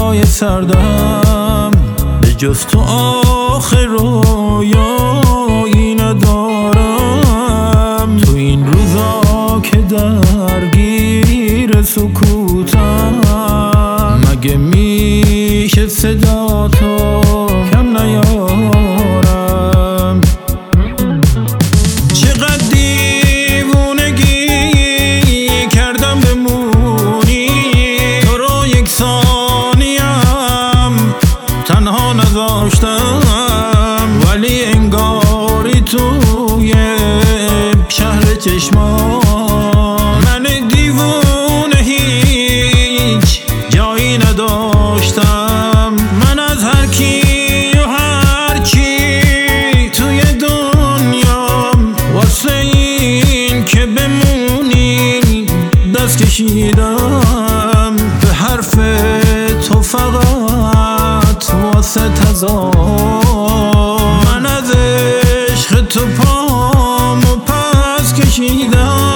شبای سردم به جز تو آخر رویایی ندارم. تو این روزا که درگیر سکوتم مگه میشه صدا تو کم نیارم؟ چقدر دیوونگی کردم بمونی، تو رو یک ثانیم تنها نذاشتم، ولی انگاری توی شهر چشمان من دیوونه هیچ جایی نداشتم. من از هر کی و هر چی توی دنیام واسه این که بمونی دست کشیدم، به حرف تو فقط واسه تضاد من از عشق تو پامو پس کشیدم.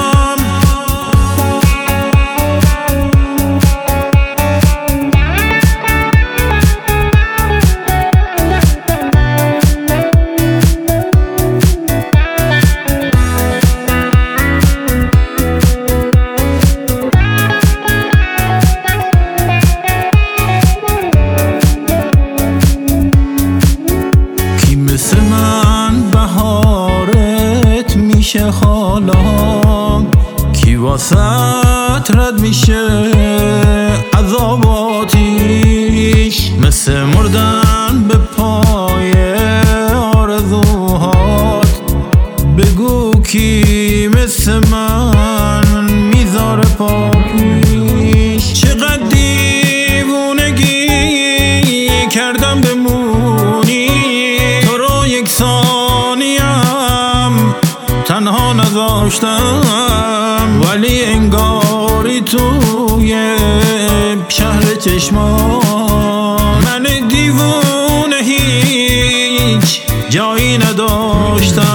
مثل من بهارت میشه حالا، کی واسط رد میشه عذاباتیش، مثل مردن به پای آرزوهات. بگو کی مثل من میذاره پا پیش؟ چقدر دیوونگی کردم بمونی، یک ثانیم تنها نذاشتم، ولی انگاری توی شهر چشمان من دیوونه هیچ جایی نداشتم.